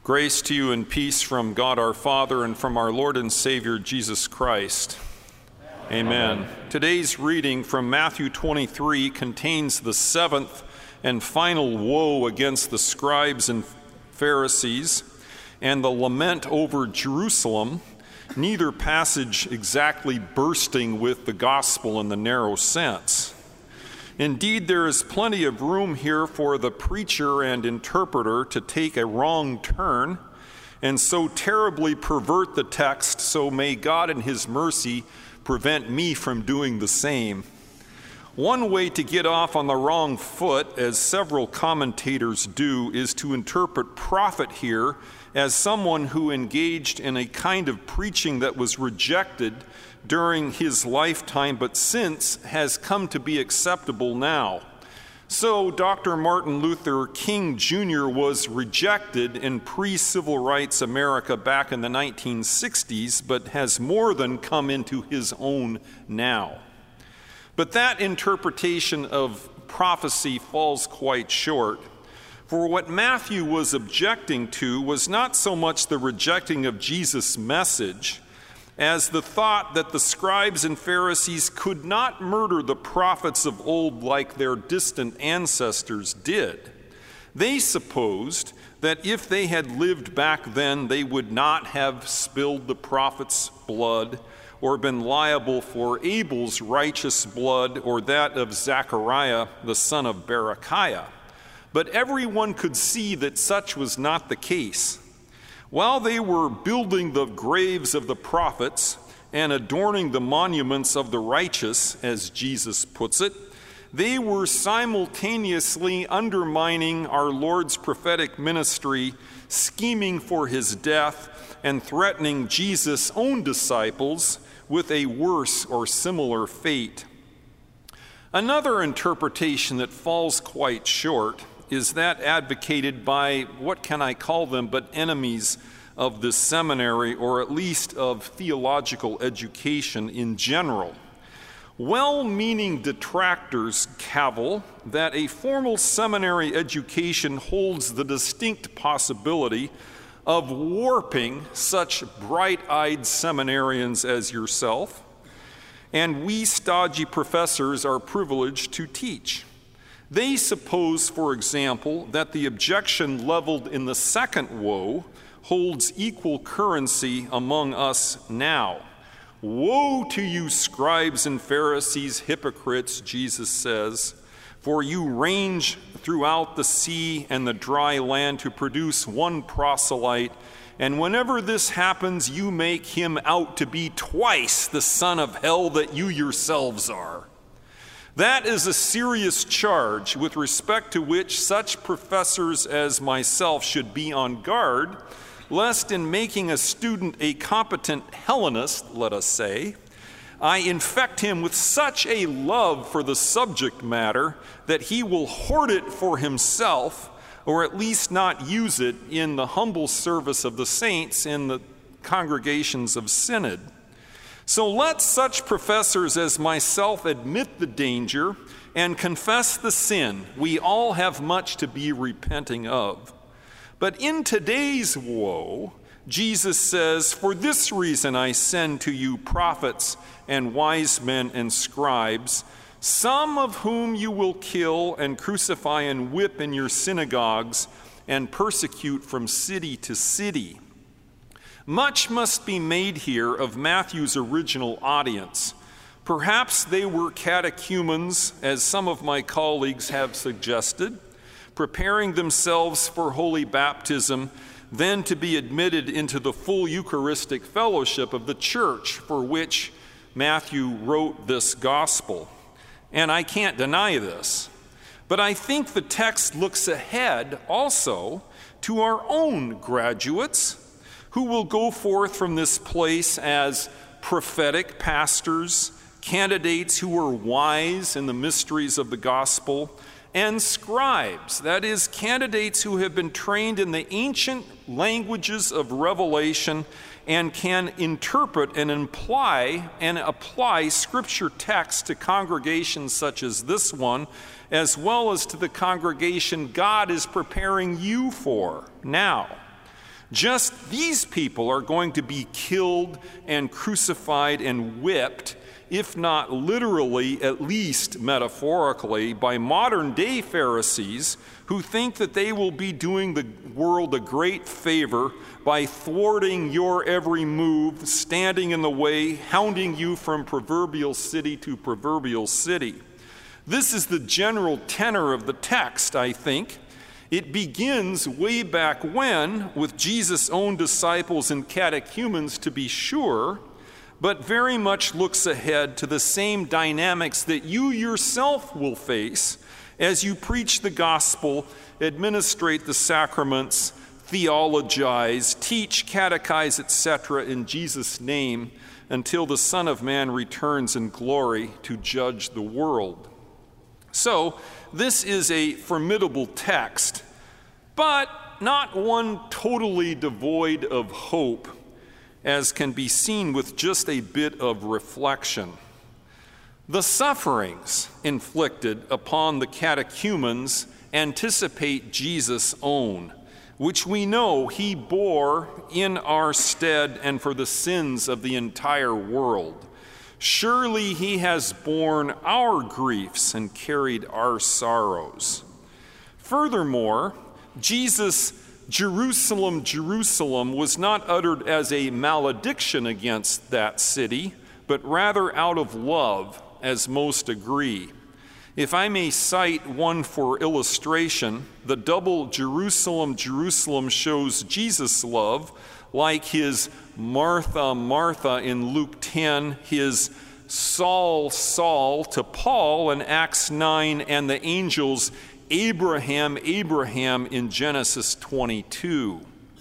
Grace to you and peace from God our Father and from our Lord and Savior Jesus Christ. Amen. Today's reading from Matthew 23 contains the seventh and final woe against the scribes and Pharisees and the lament over Jerusalem, neither passage exactly bursting with the gospel in the narrow sense. Indeed, there is plenty of room here for the preacher and interpreter to take a wrong turn and so terribly pervert the text, so may God in his mercy prevent me from doing the same. One way to get off on the wrong foot, as several commentators do, is to interpret prophet here as someone who engaged in a kind of preaching that was rejected during his lifetime, but since has come to be acceptable now. So Dr. Martin Luther King Jr. was rejected in pre-civil rights America back in the 1960s, but has more than come into his own now. But that interpretation of prophecy falls quite short. For what Matthew was objecting to was not so much the rejecting of Jesus' message as the thought that the scribes and Pharisees could not murder the prophets of old like their distant ancestors did. They supposed that if they had lived back then, they would not have spilled the prophets' blood or been liable for Abel's righteous blood or that of Zechariah, the son of Berechiah. But everyone could see that such was not the case. While they were building the graves of the prophets and adorning the monuments of the righteous, as Jesus puts it, they were simultaneously undermining our Lord's prophetic ministry, scheming for his death, and threatening Jesus' own disciples with a worse or similar fate. Another interpretation that falls quite short is that advocated by, what can I call them, but enemies of the seminary, or at least of theological education in general. Well-meaning detractors cavil that a formal seminary education holds the distinct possibility of warping such bright-eyed seminarians as yourself, and we stodgy professors are privileged to teach. They suppose, for example, that the objection leveled in the second woe holds equal currency among us now. Woe to you, scribes and Pharisees, hypocrites, Jesus says, for you range throughout the sea and the dry land to produce one proselyte, and whenever this happens, you make him out to be twice the son of hell that you yourselves are. That is a serious charge with respect to which such professors as myself should be on guard, lest in making a student a competent Hellenist, let us say, I infect him with such a love for the subject matter that he will hoard it for himself, or at least not use it in the humble service of the saints in the congregations of synod. So let such professors as myself admit the danger and confess the sin. We all have much to be repenting of. But in today's woe, Jesus says, for this reason I send to you prophets and wise men and scribes, some of whom you will kill and crucify and whip in your synagogues and persecute from city to city. Much must be made here of Matthew's original audience. Perhaps they were catechumens, as some of my colleagues have suggested, preparing themselves for holy baptism, then to be admitted into the full Eucharistic fellowship of the church for which Matthew wrote this gospel. And I can't deny this. But I think the text looks ahead also to our own graduates who will go forth from this place as prophetic pastors, candidates who are wise in the mysteries of the gospel, and scribes, that is, candidates who have been trained in the ancient languages of revelation and can interpret and imply and apply scripture texts to congregations such as this one, as well as to the congregation God is preparing you for now. Just these people are going to be killed and crucified and whipped, if not literally, at least metaphorically, by modern-day Pharisees who think that they will be doing the world a great favor by thwarting your every move, standing in the way, hounding you from proverbial city to proverbial city. This is the general tenor of the text, I think. It begins way back when, with Jesus' own disciples and catechumens to be sure, but very much looks ahead to the same dynamics that you yourself will face as you preach the gospel, administrate the sacraments, theologize, teach, catechize, etc. in Jesus' name until the Son of Man returns in glory to judge the world. So, this is a formidable text, but not one totally devoid of hope, as can be seen with just a bit of reflection. The sufferings inflicted upon the catechumens anticipate Jesus' own, which we know he bore in our stead and for the sins of the entire world. Surely he has borne our griefs and carried our sorrows. Furthermore, Jesus' Jerusalem, Jerusalem was not uttered as a malediction against that city, but rather out of love, as most agree. If I may cite one for illustration, the double Jerusalem, Jerusalem shows Jesus' love, like his Martha, Martha in Luke 10, his Saul, Saul to Paul in Acts 9, and the angels Abraham, Abraham in Genesis 22.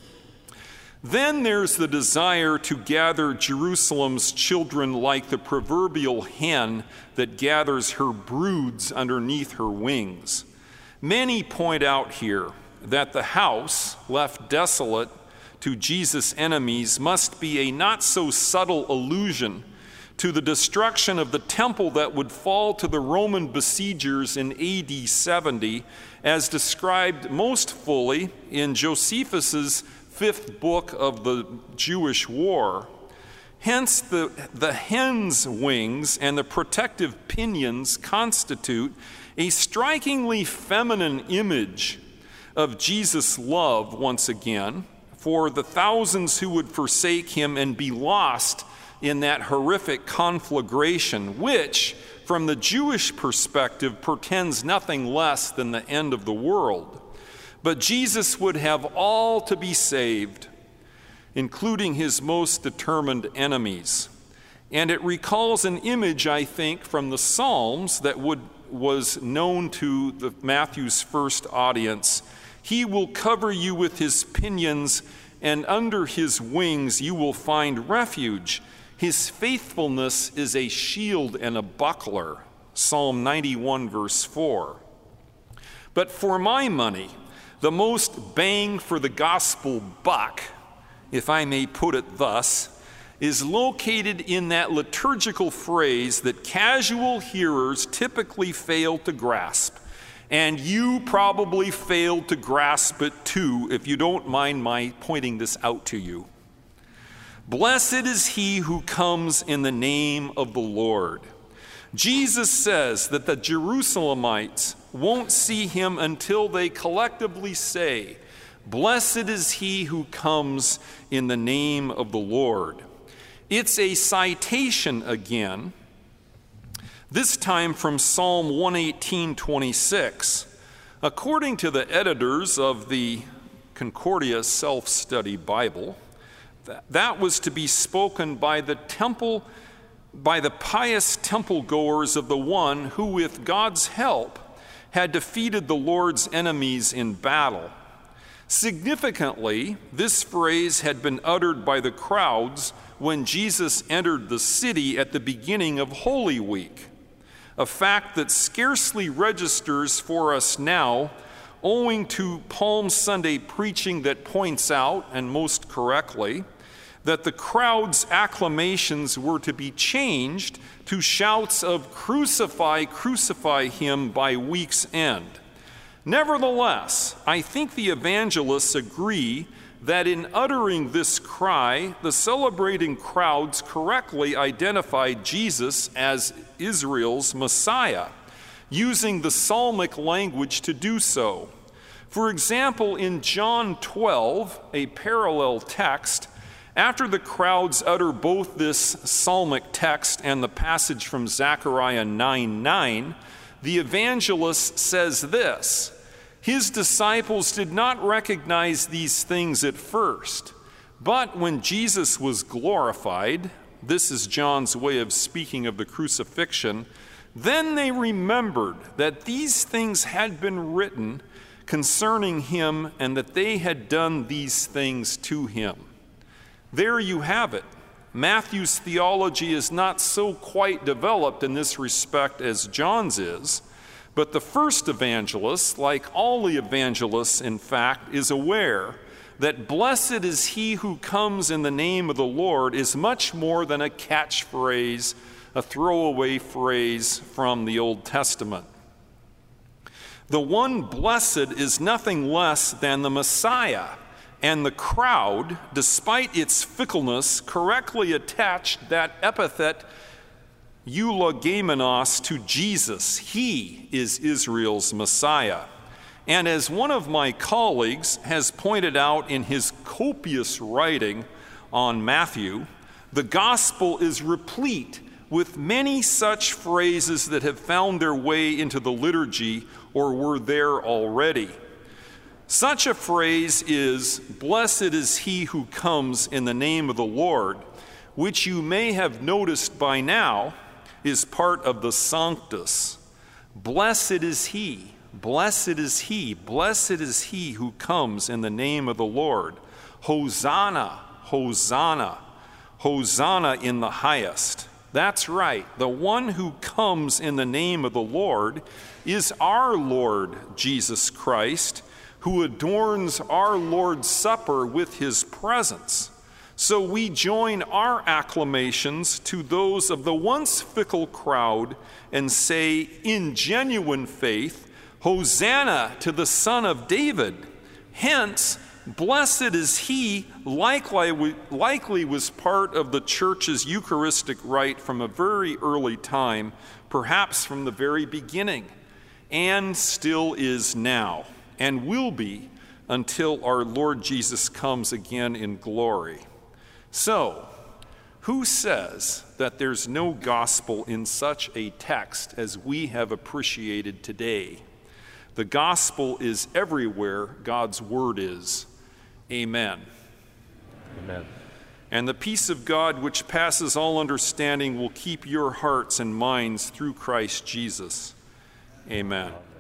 Then there's the desire to gather Jerusalem's children like the proverbial hen that gathers her broods underneath her wings. Many point out here that the house left desolate to Jesus' enemies must be a not so subtle allusion to the destruction of the temple that would fall to the Roman besiegers in AD 70, as described most fully in Josephus's 5th book of the Jewish War. Hence, the hen's wings and the protective pinions constitute a strikingly feminine image of Jesus' love, once again, for the thousands who would forsake him and be lost in that horrific conflagration, which, from the Jewish perspective, portends nothing less than the end of the world. But Jesus would have all to be saved, including his most determined enemies. And it recalls an image, I think, from the Psalms that was known to Matthew's first audience. He will cover you with his pinions, and under his wings you will find refuge. His faithfulness is a shield and a buckler. Psalm 91, verse 4. But for my money, the most bang for the gospel buck, if I may put it thus, is located in that liturgical phrase that casual hearers typically fail to grasp. And you probably failed to grasp it too, if you don't mind my pointing this out to you. Blessed is he who comes in the name of the Lord. Jesus says that the Jerusalemites won't see him until they collectively say, blessed is he who comes in the name of the Lord. It's a citation again, this time from Psalm 118:26. According to the editors of the Concordia Self-Study Bible, that was to be spoken by the pious temple goers of the one who, with God's help, had defeated the Lord's enemies in battle. Significantly, this phrase had been uttered by the crowds when Jesus entered the city at the beginning of Holy Week, a fact that scarcely registers for us now, owing to Palm Sunday preaching that points out, and most correctly, that the crowd's acclamations were to be changed to shouts of "Crucify, crucify him" by week's end. Nevertheless, I think the evangelists agree that in uttering this cry, the celebrating crowds correctly identified Jesus as Israel's Messiah, using the psalmic language to do so. For example, in John 12, a parallel text, after the crowds utter both this psalmic text and the passage from Zechariah 9:9, the evangelist says this: "His disciples did not recognize these things at first, but when Jesus was glorified," this is John's way of speaking of the crucifixion, "then they remembered that these things had been written concerning him and that they had done these things to him." There you have it. Matthew's theology is not so quite developed in this respect as John's is, but the first evangelist, like all the evangelists in fact, is aware that "blessed is he who comes in the name of the Lord" is much more than a catchphrase, a throwaway phrase from the Old Testament. The one blessed is nothing less than the Messiah, and the crowd, despite its fickleness, correctly attached that epithet eulogamenos to Jesus. He is Israel's Messiah. And as one of my colleagues has pointed out in his copious writing on Matthew, the gospel is replete with many such phrases that have found their way into the liturgy or were there already. Such a phrase is, "Blessed is he who comes in the name of the Lord," which you may have noticed by now is part of the Sanctus. Blessed is he, blessed is he, blessed is he who comes in the name of the Lord. Hosanna, Hosanna, Hosanna in the highest. That's right, the one who comes in the name of the Lord is our Lord Jesus Christ, who adorns our Lord's Supper with his presence. So we join our acclamations to those of the once fickle crowd and say, in genuine faith, "Hosanna to the Son of David." Hence, blessed is he likely was part of the church's Eucharistic rite from a very early time, perhaps from the very beginning, and still is now, and will be until our Lord Jesus comes again in glory. So, who says that there's no gospel in such a text as we have appreciated today? The gospel is everywhere God's word is. Amen. Amen. And the peace of God, which passes all understanding, will keep your hearts and minds through Christ Jesus. Amen.